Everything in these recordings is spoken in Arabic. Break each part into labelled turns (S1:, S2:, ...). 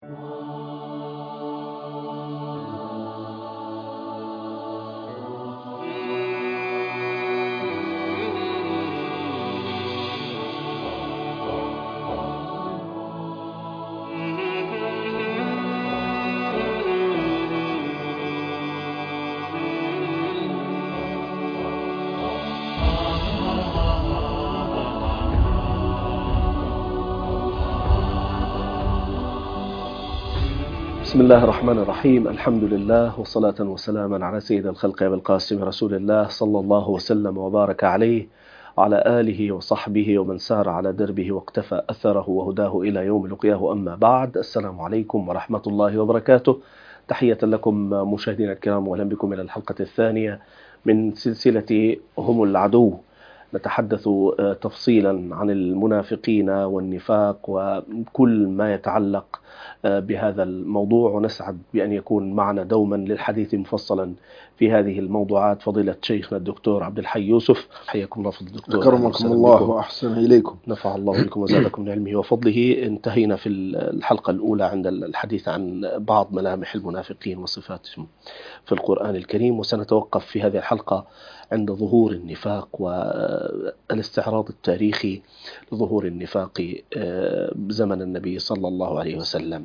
S1: بسم الله الرحمن الرحيم. الحمد لله والصلاة والسلام على سيد الخلق أبي القاسم رسول الله صلى الله وسلم وبارك عليه وعلى آله وصحبه ومن سار على دربه واقتفى أثره وهداه إلى يوم لقياه. أما بعد، السلام عليكم ورحمة الله وبركاته. تحية لكم مشاهدينا الكرام، وأهلا بكم إلى الحلقة الثانية من سلسلة هم العدو. نتحدث تفصيلا عن المنافقين والنفاق وكل ما يتعلق بهذا الموضوع، ونسعد بأن يكون معنا دوما للحديث مفصلا في هذه الموضوعات فضيلة شيخنا الدكتور عبد الحي يوسف. حياكم الله فضل الدكتور.
S2: أكرمكم الله وأحسن إليكم.
S1: نفع الله بكم وزادكم من علمه وفضله. انتهينا في الحلقة الأولى عند الحديث عن بعض ملامح المنافقين وصفاتهم في القرآن الكريم، وسنتوقف في هذه الحلقة عند ظهور النفاق والاستعراض التاريخي لظهور النفاق بزمن النبي صلى الله عليه وسلم.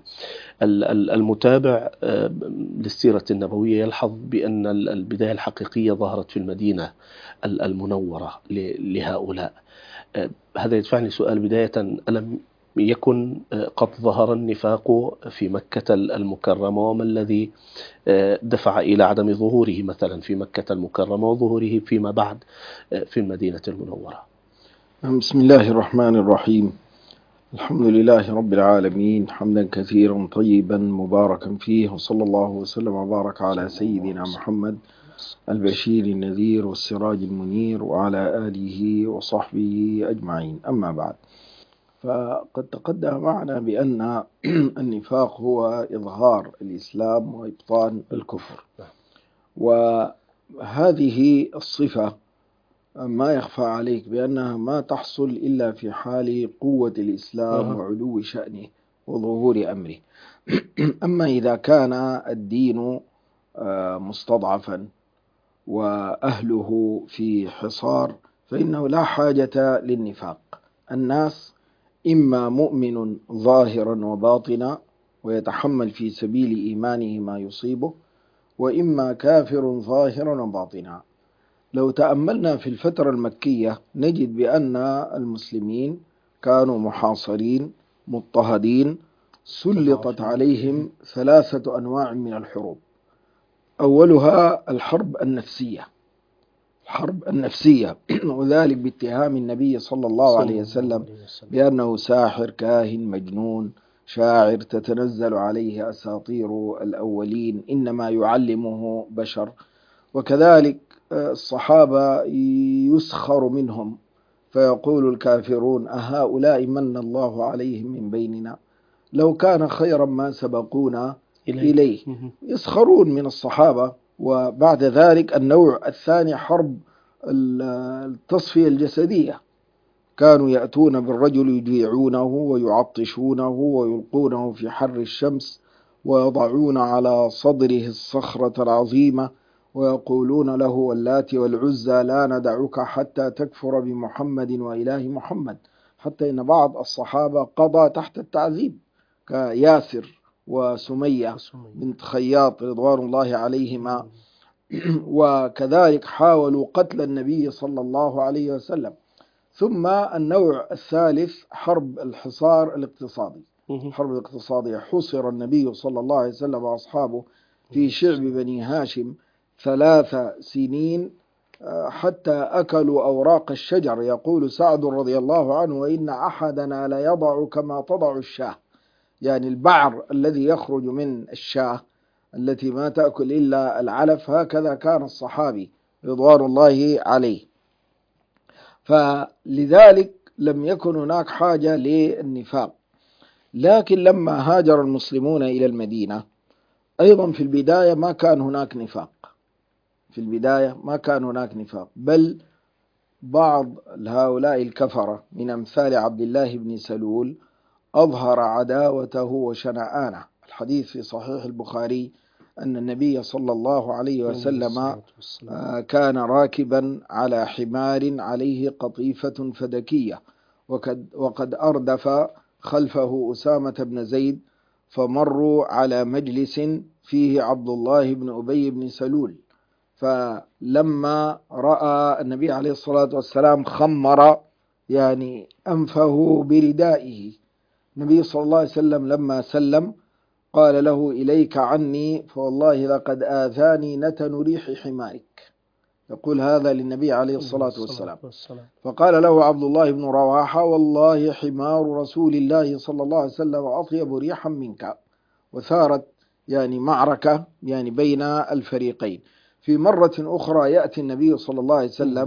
S1: المتابع للسيرة النبوية يلحظ بأن البداية الحقيقية ظهرت في المدينة المنورة لهؤلاء. هذا يدفعني سؤال بداية: ألم يكن قد ظهر النفاق في مكة المكرمة؟ وما الذي دفع إلى عدم ظهوره مثلا في مكة المكرمة وظهوره فيما بعد في المدينة المنورة؟
S2: بسم الله الرحمن الرحيم. الحمد لله رب العالمين، حمدا كثيرا طيبا مباركا فيه، وصلى الله وسلم وبارك على سيدنا محمد البشير النذير والسراج المنير وعلى آله وصحبه أجمعين. أما بعد، فقد تقدم معنا بأن النفاق هو إظهار الإسلام وإبطان الكفر، وهذه الصفة ما يخفى عليك بأنها ما تحصل إلا في حال قوة الإسلام وعلو شأنه وظهور أمره. أما إذا كان الدين مستضعفا وأهله في حصار فإنه لا حاجة للنفاق. الناس إما مؤمن ظاهرا وباطنا ويتحمل في سبيل إيمانه ما يصيبه، وإما كافر ظاهرا وباطنا. لو تأملنا في الفترة المكية نجد بأن المسلمين كانوا محاصرين مضطهدين، سلطت عليهم 3 أنواع من الحروب. أولها الحرب النفسية وذلك باتهام النبي صلى الله عليه وسلم بأنه ساحر كاهن مجنون شاعر تتنزل عليه أساطير الأولين، إنما يعلمه بشر. وكذلك الصحابة يسخر منهم فيقول الكافرون: أهؤلاء من الله عليهم من بيننا، لو كان خيرا ما سبقونا إليه. يسخرون من الصحابة. وبعد ذلك النوع الثاني حرب التصفية الجسدية، كانوا يأتون بالرجل يجيعونه ويعطشونه ويلقونه في حر الشمس ويضعون على صدره الصخرة العظيمة ويقولون له: واللات والعزى لا ندعك حتى تكفر بمحمد وإله محمد. حتى إن بعض الصحابة قضى تحت التعذيب كياسر وسمية بنت خياط رضوان الله عليهما، وكذلك حاولوا قتل النبي صلى الله عليه وسلم. ثم النوع الثالث حرب الحصار الاقتصادي. الحرب الاقتصادية، حصر النبي صلى الله عليه وسلم وأصحابه في شعب بني هاشم 3 سنين حتى أكلوا أوراق الشجر. يقول سعد رضي الله عنه: وإن أحدنا لا يضع كما تضع الشاة، يعني البعر الذي يخرج من الشاة التي ما تأكل إلا العلف، هكذا كان الصحابي رضوان الله عليه. فلذلك لم يكن هناك حاجة للنفاق. لكن لما هاجر المسلمون إلى المدينة أيضا في البداية ما كان هناك نفاق، بل بعض هؤلاء الكفرة من أمثال عبد الله بن سلول أظهر عداوته وشنآنه الحديث في صحيح البخاري أن النبي صلى الله عليه وسلم كان راكبا على حمار عليه قطيفة فدكية، وقد أردف خلفه أسامة بن زيد، فمروا على مجلس فيه عبد الله بن أبي بن سلول، فلما رأى النبي عليه الصلاة والسلام خمر يعني أنفه بردائه، النبي صلى الله عليه وسلم لما سلم قال له: إليك عني، فوالله لقد آذاني نتن ريح حمارك. يقول هذا للنبي عليه الصلاة والسلام. فقال له عبد الله بن رواحة: والله حمار رسول الله صلى الله عليه وسلم أطيب ريحا منك. وثارت يعني معركة يعني بين الفريقين. في مرة أخرى يأتي النبي صلى الله عليه وسلم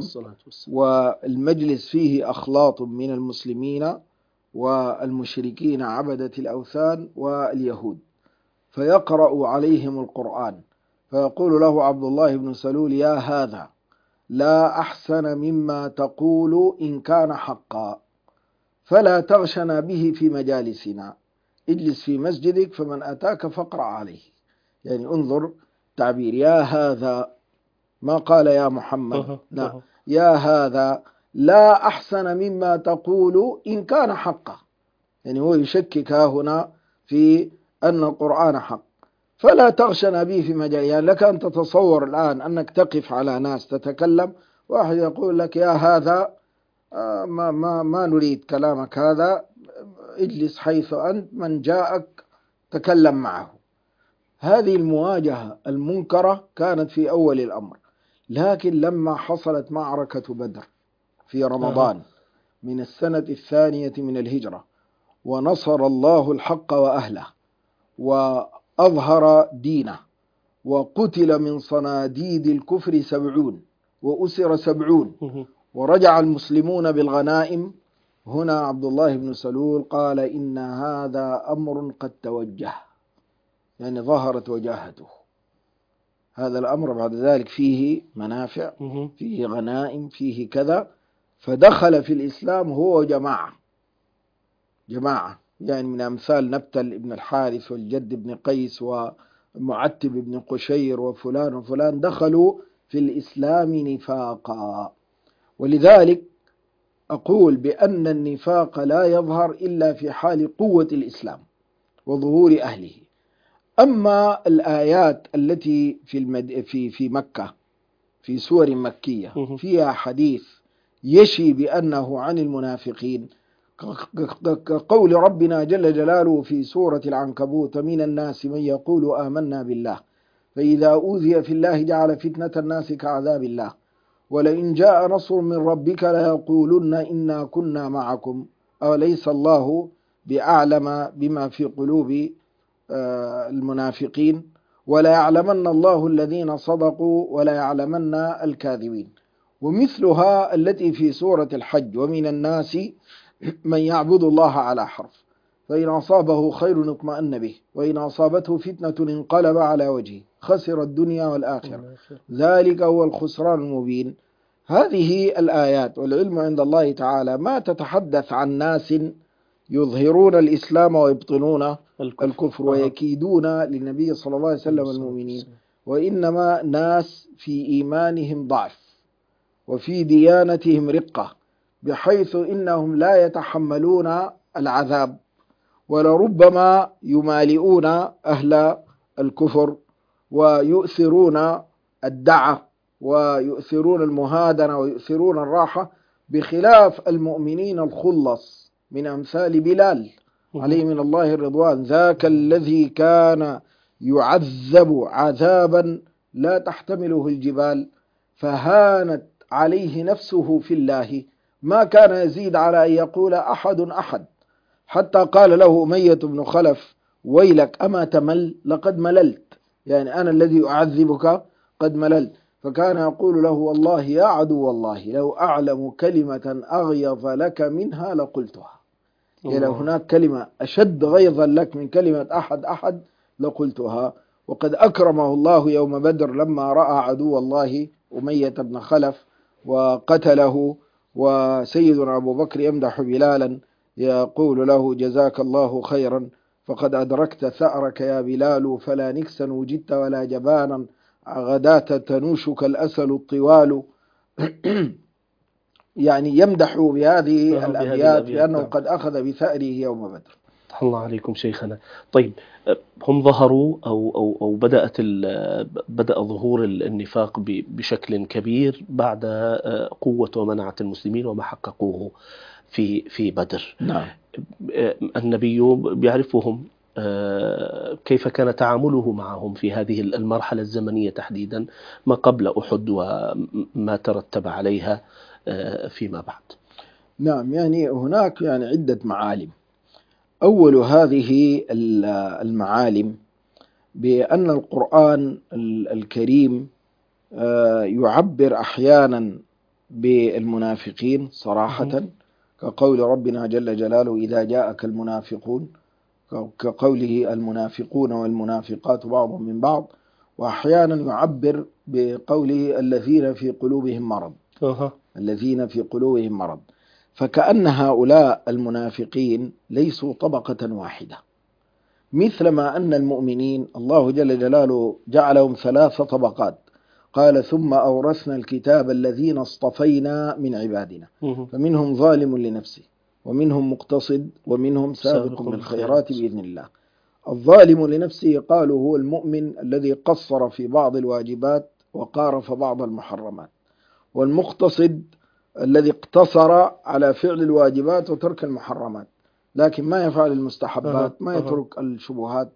S2: والمجلس فيه أخلاط من المسلمين والمشركين عبدة الأوثان واليهود، فيقرأ عليهم القرآن، فيقول له عبد الله بن سلول: يا هذا، لا أحسن مما تقول إن كان حقا، فلا تغشنا به في مجالسنا، اجلس في مسجدك فمن أتاك فاقرأ عليه. يعني انظر تعبير يا هذا، ما قال يا محمد، لا، يا هذا لا أحسن مما تقول إن كان حقا، يعني هو يشكك هنا في أن القرآن حق، فلا تغشنا به في مجال. يعني لك أن تتصور الآن أنك تقف على ناس تتكلم، واحد يقول لك يا هذا ما نريد كلامك هذا، اجلس حيث أنت، من جاءك تكلم معه. هذه المواجهة المنكرة كانت في أول الأمر، لكن لما حصلت معركة بدر في رمضان من السنة 2 من الهجرة، ونصر الله الحق وأهله وأظهر دينه، وقتل من صناديد الكفر 70 وأسر 70 ورجع المسلمون بالغنائم، هنا عبد الله بن سلول قال: إن هذا أمر قد توجه، يعني ظهرت وجاهته. هذا الأمر بعد ذلك فيه منافع، فيه غنائم، فيه كذا، فدخل في الإسلام هو جماعة يعني من أمثال نبتل بن الحارث والجد بن قيس ومعتب بن قشير وفلان وفلان، دخلوا في الإسلام نفاقا. ولذلك أقول بأن النفاق لا يظهر إلا في حال قوة الإسلام وظهور أهله. أما الآيات التي في مكة في سور مكية فيها حديث يشي بأنه عن المنافقين، كقول ربنا جل جلاله في سورة العنكبوت: من الناس من يقول آمنا بالله فإذا أوذي في الله جعل فتنة الناس كعذاب الله ولئن جاء نصر من ربك ليقولن إنا كنا معكم أوليس الله بأعلم بما في قلوب المنافقين ولا يعلمن الله الذين صدقوا ولا يعلمن الكاذبين. ومثلها التي في سورة الحج: ومن الناس من يعبد الله على حرف فإن أصابه خير اطمأن به وإن أصابته فتنة انقلب على وجهه خسر الدنيا والآخرة ذلك هو الخسران المبين. هذه الآيات والعلم عند الله تعالى ما تتحدث عن ناس يظهرون الإسلام ويبطنون الكفر ويكيدون للنبي صلى الله عليه وسلم المؤمنين، وإنما ناس في إيمانهم ضعف وفي ديانتهم رقة، بحيث إنهم لا يتحملون العذاب، ولربما يمالئون أهل الكفر ويؤثرون الدعة ويؤثرون المهادنة ويؤثرون الراحة، بخلاف المؤمنين الخلص من أمثال بلال عليه من الله الرضوان: ذاك الذي كان يعذب عذابا لا تحتمله الجبال فهانت عليه نفسه في الله، ما كان يزيد على أن يقول أحد أحد، حتى قال له أمية بن خلف: ويلك أما تمل؟ لقد مللت، يعني أنا الذي أعذبك قد مللت. فكان يقول له: والله يا عدو الله لو أعلم كلمة أغيظ لك منها لقلتها، يعني لو هناك كلمة أشد غيظا لك من كلمة أحد أحد لقلتها. وقد أكرمه الله يوم بدر لما رأى عدو الله أمية بن خلف وقتله، وسيدنا أبو بكر يمدح بلالا يقول له: جزاك الله خيرا، فقد أدركت ثأرك يا بلال، فلا نكسا وجدت ولا جبانا، غداة تنوشك الأسل الطوال. يعني يمدح بهذه الأبيات بأنه
S1: نعم.
S2: قد أخذ بثأره يوم بدر.
S1: فتح الله عليكم شيخنا. طيب، هم ظهروا أو بدأ ظهور النفاق بشكل كبير بعد قوة ومنعة المسلمين وما حققوه في بدر.
S2: نعم.
S1: النبي بيعرفهم، كيف كان تعامله معهم في هذه المرحلة الزمنية تحديدا، ما قبل أحد وما ترتب عليها فيما بعد.
S2: نعم، يعني هناك عدة معالم. أول هذه المعالم بأن القرآن الكريم يعبر أحيانا بالمنافقين صراحة، كقول ربنا جل جلاله إذا جاءك المنافقون، كقوله المنافقون والمنافقات بعضهم من بعض، وأحيانا يعبر بقوله الذين في قلوبهم مرض. الذين في قلوبهم مرض، فكأن هؤلاء المنافقين ليسوا طبقة واحدة، مثلما أن المؤمنين الله جل جلاله جعلهم 3 طبقات، قال ثم أورثنا الكتاب الذين اصطفينا من عبادنا، فمنهم ظالم لنفسه ومنهم مقتصد ومنهم سابق بالخيرات بإذن الله. الظالم لنفسه قالوا هو المؤمن الذي قصر في بعض الواجبات وقارف بعض المحرمات، والمقتصد الذي اقتصر على فعل الواجبات وترك المحرمات لكن ما يفعل المستحبات، ما يترك الشبهات.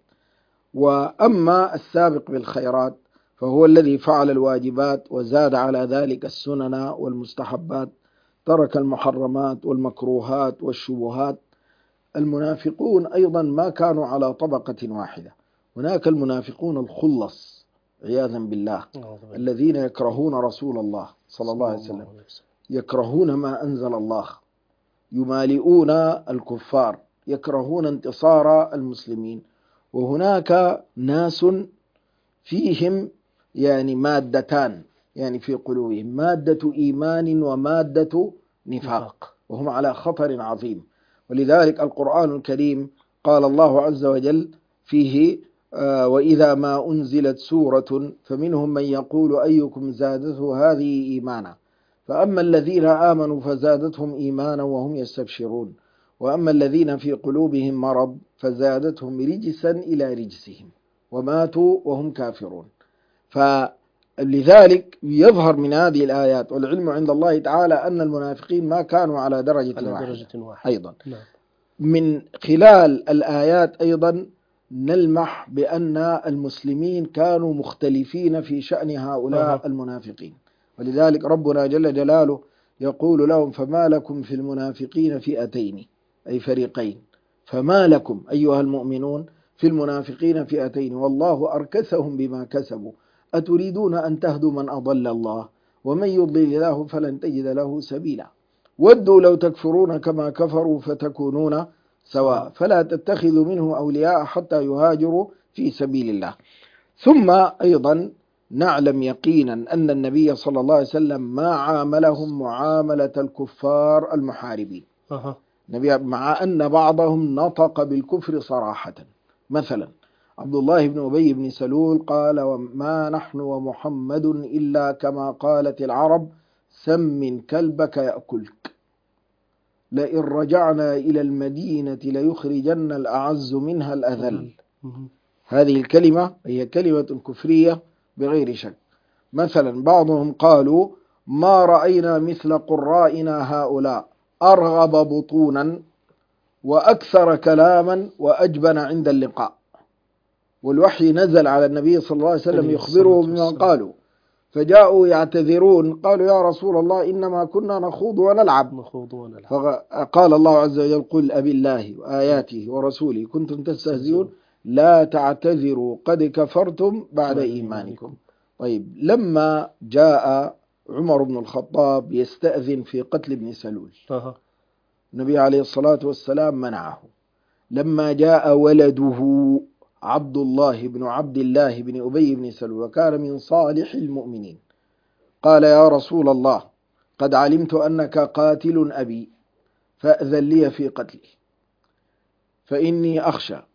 S2: وأما السابق بالخيرات فهو الذي فعل الواجبات وزاد على ذلك السنن والمستحبات، ترك المحرمات والمكروهات والشبهات. المنافقون أيضا ما كانوا على طبقة واحدة، هناك المنافقون الخلص عياذا بالله، الذين يكرهون رسول الله صلى الله عليه وسلم، يكرهون ما أنزل الله، يمالئون الكفار، يكرهون انتصار المسلمين. وهناك ناس فيهم مادتان، في قلوبهم مادة إيمان ومادة نفاق، وهم على خطر عظيم. ولذلك القرآن الكريم قال الله عز وجل فيه وإذا ما أنزلت سورة فمنهم من يقول أيكم زادته هذه إيمانا، فأما الذين آمنوا فزادتهم إيمانا وهم يستبشرون، وأما الذين في قلوبهم مرض فزادتهم رجسا إلى رجسهم وماتوا وهم كافرون. فلذلك يظهر من هذه الآيات والعلم عند الله تعالى أن المنافقين ما كانوا على درجة واحدة أيضا. من خلال الآيات أيضا نلمح بأن المسلمين كانوا مختلفين في شأن هؤلاء المنافقين، ولذلك ربنا جل جلاله يقول لهم فما لكم في المنافقين فئتين، أي فريقين، فما لكم أيها المؤمنون في المنافقين فئتين والله أركسهم بما كسبوا أتريدون أن تهدوا من أضل الله ومن يضلل الله فلن تجد له سبيلا ودوا لو تكفرون كما كفروا فتكونون سواء فلا تتخذوا منه أولياء حتى يهاجروا في سبيل الله. ثم أيضا نعلم يقينا أن النبي صلى الله عليه وسلم ما عاملهم معاملة الكفار المحاربين، مع أن بعضهم نطق بالكفر صراحة. مثلا عبد الله بن أبي بن سلول قال وما نحن ومحمد إلا كما قالت العرب سمن كلبك يأكلك، لئن رجعنا إلى المدينة ليخرجن الأعز منها الأذل. هذه الكلمة هي كلمة كفرية بغير شك. مثلا بعضهم قالوا ما رأينا مثل قرائنا هؤلاء أرغب بطونا وأكثر كلاما وأجبن عند اللقاء، والوحي نزل على النبي صلى الله عليه وسلم يخبره بما قالوا، فجاءوا يعتذرون قالوا يا رسول الله إنما كنا نخوض ونلعب. فقال الله عز وجل قل أبي الله وآياته ورسوله كنتم تستهزئون لا تعتذروا قد كفرتم بعد إيمانكم. طيب لما جاء عمر بن الخطاب يستأذن في قتل ابن سلول النبي عليه الصلاة والسلام منعه. لما جاء ولده عبد الله بن عبد الله بن أبي بن سلول وكان من صالح المؤمنين قال يا رسول الله قد علمت أنك قاتل أبي فأذن لي في قتله فإني أخشى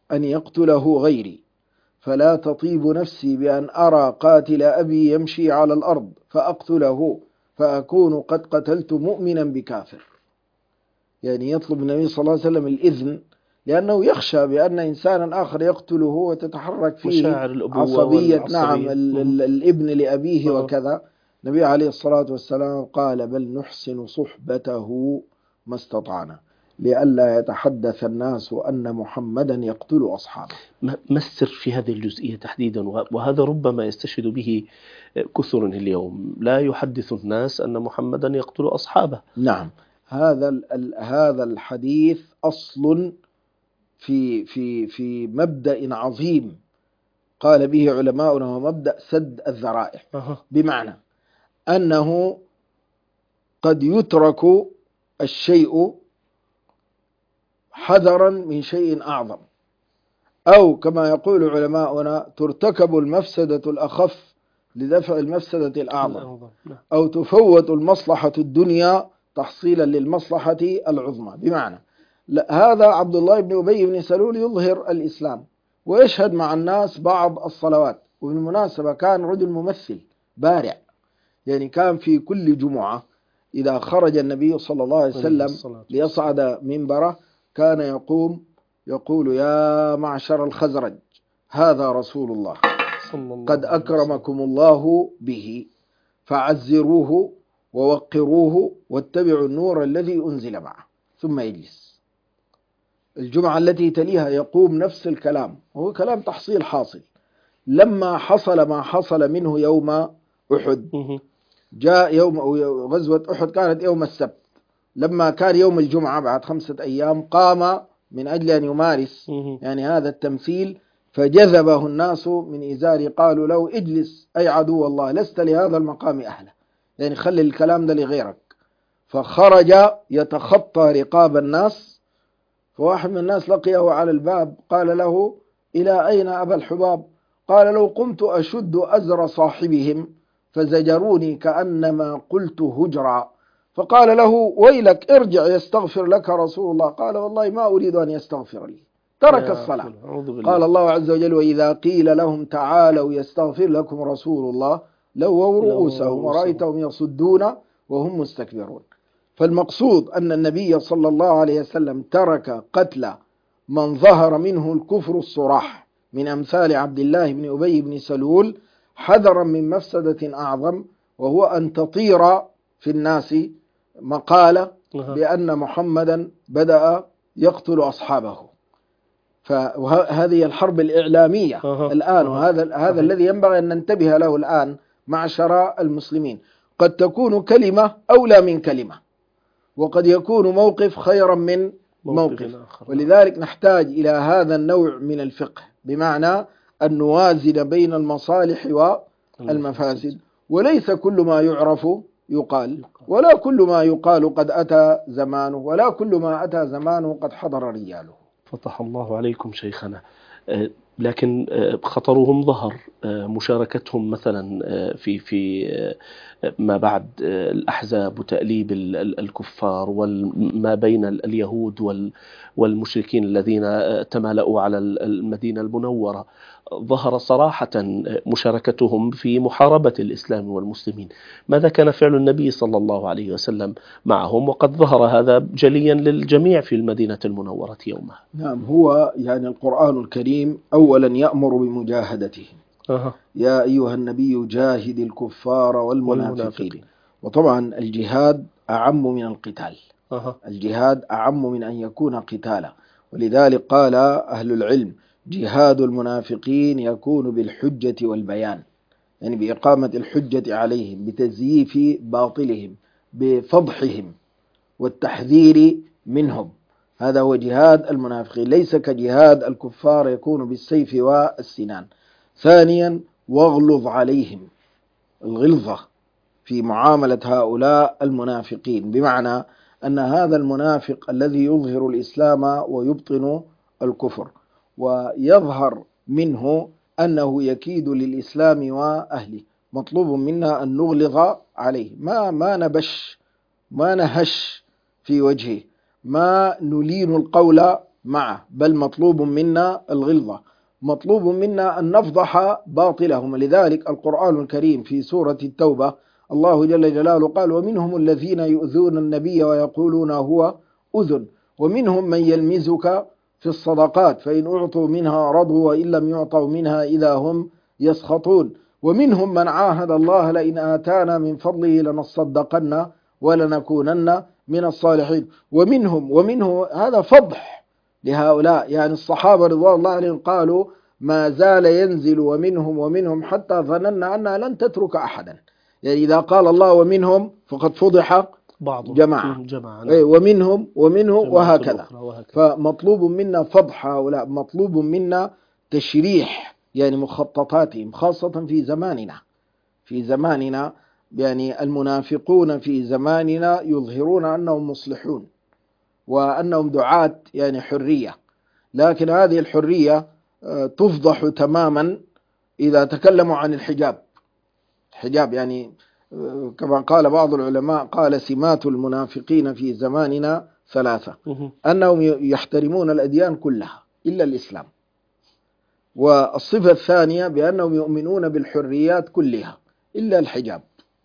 S2: أن يقتله غيري، فلا تطيب نفسي بأن أرى قاتل أبي يمشي على الأرض فأقتله فأكون قد قتلت مؤمنا بكافر. يعني يطلب النبي صلى الله عليه وسلم الإذن، لأنه يخشى بأن إنسانا آخر يقتله وتتحرك فيه
S1: مشاعر الأبوة
S2: عصبية
S1: والعصبية.
S2: الابن لأبيه وكذا. النبي عليه الصلاة والسلام قال: بل نحسن صحبته ما استطعنا لئلا يتحدث الناس أن محمدا يقتل أصحابه.
S1: ما السر في هذه الجزئية تحديدا؟ وهذا ربما يستشهد به كثر اليوم، لا يحدث الناس أن محمدا يقتل أصحابه.
S2: نعم، هذا الحديث أصل في مبدأ عظيم قال به علماؤنا، هو مبدأ سد الذرائع. بمعنى أنه قد يترك الشيء حذرا من شيء أعظم، أو كما يقول علماؤنا ترتكب المفسدة الأخف لدفع المفسدة الأعظم، أو تفوت المصلحة الدنيا تحصيلا للمصلحة العظمى. بمعنى هذا عبد الله بن أبي بن سلول يظهر الإسلام ويشهد مع الناس بعض الصلوات، وبالمناسبة كان رجل ممثل بارع، يعني كان في كل جمعة إذا خرج النبي صلى الله عليه وسلم ليصعد منبره كان يقول: يا معشر الخزرج هذا رسول الله قد أكرمكم الله به فعزروه ووقروه واتبعوا النور الذي أنزل معه. ثم يجلس. الجمعة التي تليها يقوم نفس الكلام، وهو كلام تحصيل حاصل. لما حصل ما حصل منه يوم أحد، جاء يوم غزوة أحد كانت يوم السبت، لما كان يوم الجمعة بعد 5 أيام قام من أجل أن يمارس يعني هذا التمثيل، فجذبه الناس من إزاري قالوا له: اجلس أي عدو الله، لست لهذا المقام أهلا، يعني خلي الكلام ده لغيرك. فخرج يتخطى رقاب الناس، فواحد من الناس لقيه على الباب قال له: إلى أين أبا الحباب؟ قال: لو قمت أشد أزر صاحبهم فزجروني كأنما قلت هجرا. فقال له: ويلك ارجع يستغفر لك رسول الله. قال: والله ما أريد أن يستغفر لي. ترك الصلاة. قال الله عز وجل: وإذا قيل لهم تعالوا يستغفر لكم رسول الله لووا رؤوسهم ورأيتهم يصدون وهم مستكبرون. فالمقصود أن النبي صلى الله عليه وسلم ترك قتل من ظهر منه الكفر الصراح من أمثال عبد الله بن أبي بن سلول حذرا من مفسدة أعظم، وهو أن تطير في الناس مقالة بأن محمدا بدأ يقتل أصحابه. فهذه الحرب الإعلامية الآن، وهذا الذي ينبغي أن ننتبه له الآن معشر المسلمين. قد تكون كلمة أولى من كلمة، وقد يكون موقف خيرا من موقف، ولذلك نحتاج إلى هذا النوع من الفقه، بمعنى أن نوازن بين المصالح والمفاسد، وليس كل ما يعرف يقال، ولا كل ما يقال قد أتى زمانه، ولا كل ما أتى زمانه قد حضر رجاله.
S1: فتح الله عليكم شيخنا. لكن خطرهم ظهر، مشاركتهم مثلا في ما بعد الأحزاب وتأليب الكفار وما بين اليهود والمشركين الذين تمالأوا على المدينة المنورة، ظهر صراحة مشاركتهم في محاربة الإسلام والمسلمين. ماذا كان فعل النبي صلى الله عليه وسلم معهم؟ وقد ظهر هذا جليا للجميع في المدينة المنورة يومها.
S2: نعم، هو يعني القرآن الكريم أولا يأمر بمجاهدتهم. يا أيها النبي جاهد الكفار والمنافقين. وطبعا الجهاد أعم من القتال. الجهاد أعم من أن يكون قتالا، ولذلك قال أهل العلم: جهاد المنافقين يكون بالحجة والبيان، يعني بإقامة الحجة عليهم، بتزييف باطلهم، بفضحهم والتحذير منهم. هذا هو جهاد المنافقين، ليس كجهاد الكفار يكون بالسيف والسنان. ثانيا، واغلظ عليهم، الغلظة في معاملة هؤلاء المنافقين، بمعنى أن هذا المنافق الذي يظهر الإسلام ويبطن الكفر ويظهر منه أنه يكيد للإسلام وأهله، مطلوب منا أن نغلظ عليه، ما نبش، ما نهش في وجهه، ما نلين القول معه، بل مطلوب منا الغلظة، مطلوب منا أن نفضح باطلهم. لذلك القرآن الكريم في سورة التوبة الله جل جلاله قال: ومنهم الذين يؤذون النبي ويقولون هو أذن، ومنهم من يلمزك في الصدقات فإن أعطوا منها رضوا وإن لم يعطوا منها إذا هم يسخطون، ومنهم من عاهد الله لئن آتانا من فضله لنصدقن ولنكونن من الصالحين. ومنه هذا فضح لهؤلاء، يعني الصحابة رضوان الله عليهم قالوا: ما زال ينزل ومنهم حتى ظننا أنها لن تترك أحدا. يعني إذا قال الله ومنهم فقد فضح جماعة، ومنهم وهكذا. فمطلوب منا فضح هؤلاء، مطلوب منا تشريح يعني مخططاتهم، خاصة في زماننا يعني المنافقون في زماننا يظهرون أنهم مصلحون وأنهم دعاة يعني حرية، لكن هذه الحرية تفضح تماما إذا تكلموا عن الحجاب يعني كما قال بعض العلماء، قال: سمات المنافقين في زماننا ثلاثة: أنهم يحترمون الأديان كلها إلا الإسلام، والصفة الثانية بأنهم يؤمنون بالحريات كلها إلا الحجاب،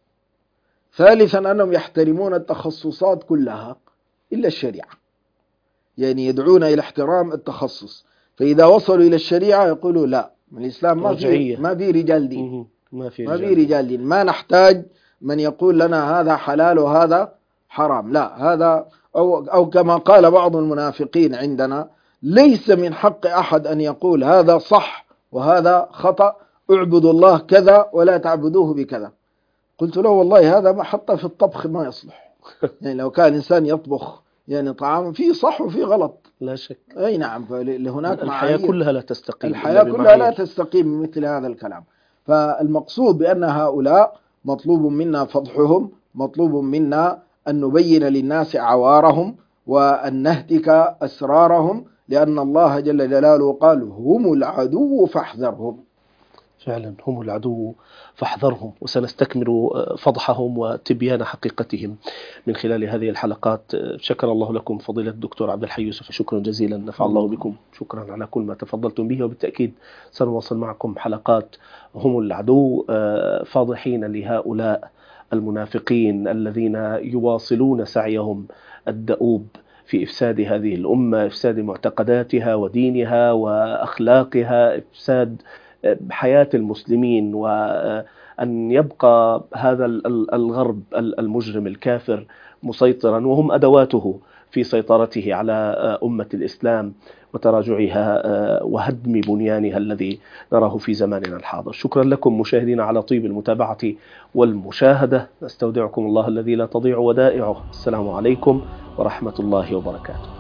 S2: ثالثا أنهم يحترمون التخصصات كلها إلا الشريعة، يعني يدعون إلى احترام التخصص، فإذا وصلوا إلى الشريعة يقولوا: لا، الإسلام ما في رجال دين، ما في رجال دين، ما نحتاج من يقول لنا هذا حلال وهذا حرام، لا، هذا أو كما قال بعض المنافقين عندنا: ليس من حق أحد أن يقول هذا صح وهذا خطأ، اعبدوا الله كذا ولا تعبدوه بكذا. قلت له: والله هذا ما حتى في الطبخ ما يصلح. يعني لو كان إنسان يطبخ يعني طعام فيه صح وفيه غلط،
S1: لا شك،
S2: أي نعم، فهناك
S1: الحياة كلها لا تستقيم،
S2: الحياة كلها لا تستقيم مثل هذا الكلام. فالمقصود بأن هؤلاء مطلوب منا فضحهم، مطلوب منا أن نبين للناس عوارهم وأن نهتك أسرارهم، لأن الله جل جلاله قال: هم العدو فاحذرهم.
S1: فعلا هم العدو فاحذرهم، وسنستكمل فضحهم وتبيان حقيقتهم من خلال هذه الحلقات. شكر الله لكم فضيلة الدكتور عبد الحي يوسف، شكرا جزيلا، نفع الله بكم، شكرا على كل ما تفضلتم به، وبالتأكيد سنواصل معكم حلقات هم العدو، فاضحين لهؤلاء المنافقين الذين يواصلون سعيهم الدؤوب في إفساد هذه الأمة، إفساد معتقداتها ودينها وأخلاقها، إفساد حياة المسلمين، وأن يبقى هذا الغرب المجرم الكافر مسيطرا وهم أدواته في سيطرته على أمة الإسلام وتراجعها وهدم بنيانها الذي نراه في زماننا الحاضر. شكرا لكم مشاهدين على طيب المتابعة والمشاهدة، نستودعكم الله الذي لا تضيع ودائعه. السلام عليكم ورحمة الله وبركاته.